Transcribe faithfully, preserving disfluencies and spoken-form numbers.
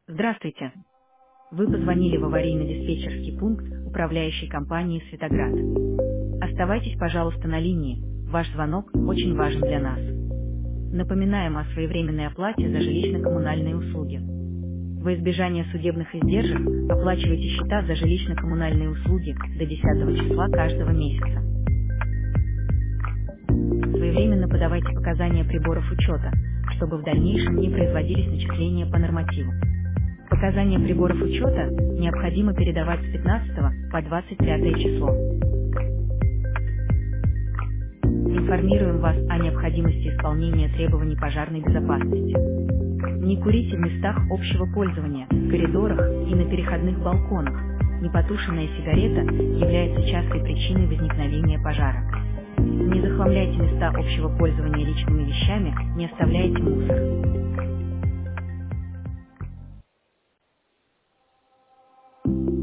Здравствуйте. Вы позвонили в аварийно-диспетчерский пункт управляющей компании «Светоград». Оставайтесь, пожалуйста, на линии. Ваш звонок очень важен для нас. Напоминаем о своевременной оплате за жилищно-коммунальные услуги. Во избежание судебных издержек оплачивайте счета за жилищно-коммунальные услуги до десятого числа каждого месяца. Своевременно подавайте показания приборов учета, чтобы в дальнейшем не производились начисления по нормативу. Показания приборов учета необходимо передавать с пятнадцатого по двадцать пятое число. Информируем вас о необходимости исполнения требований пожарной безопасности. Не курите в местах общего пользования, в коридорах и на переходных балконах. Непотушенная сигарета является частой причиной возникновения пожара. Не захламляйте места общего пользования личными вещами, не оставляйте мусор.